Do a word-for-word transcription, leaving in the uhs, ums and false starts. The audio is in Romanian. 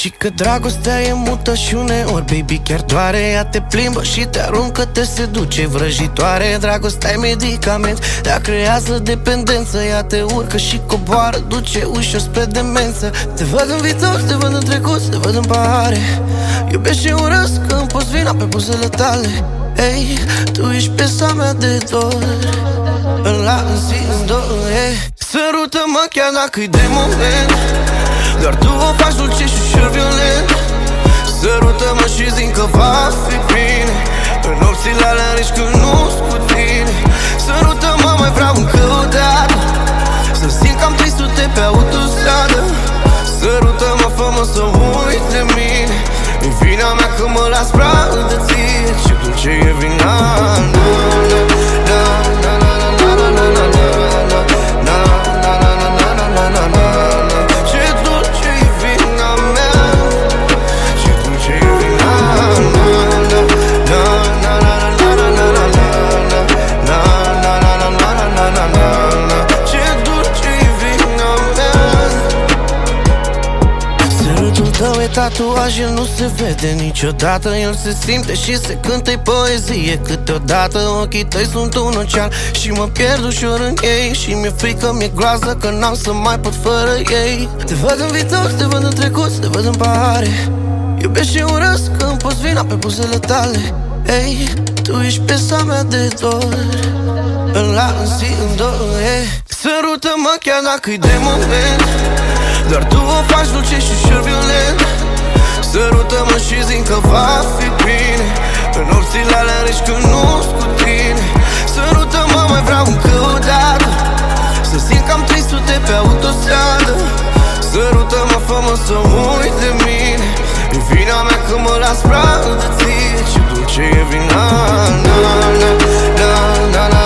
Ci că dragostea e mută și uneori, baby, chiar doare. Ea te plimbă și te aruncă, te seduce vrăjitoare. Dragostea e medicament, ea creează dependență. Ea te urcă și coboară, duce ușor spre demență. Te văd în viitor, te văd în trecut, te văd în pahare. Iubesc și urăsc că îmi poți vina pe buzele tale. Ei, tu ești piesa mea de dor, ăla în zi îmi dore. Sărută-mă chiar dacă-i de moment, doar tu o faci dulce și ușor violent. Sărută-mă și zi că va fi bine, în nopțile alea reci când nu-s cu tine. Sărută-mă, mai vreau încă o dată, să simt că am trei sute pe autostradă. Sărută-mă, fă-mă să uiți de mine, e vina mea că mă las prea de ție. Ce dulce e vina, na, na, na, na, na, na, na, na, na, na. Tatuaj, el nu se vede niciodată, el se simte și se cântă-i poezie câteodată. Ochii tăi sunt un ocean și mă pierd ușor în ei, și mi-e frică, mi-e groază că n-am să mai pot fără ei. Te văd în viitor, te văd în trecut, te văd în pahare. Iubesc și urăsc că îmi poți vina pe buzele tale. Ei, tu ești piesa mea de dor, ăla în zi îmi dore. Sărută-mă chiar dacă-i de moment, doar tu o faci dulce și ușor violent. Sărută-mă și zi că va fi bine, în nopțile alea reci când nu-s cu tine. Sărută-mă, mai vreau încă o dată, să simt că am trei sute pe autostradă. Sărută-mă, fă-mă să uiți de mine, e vina mea că mă las prea de ție. Ce dulce e vina, na, na, na, na, na.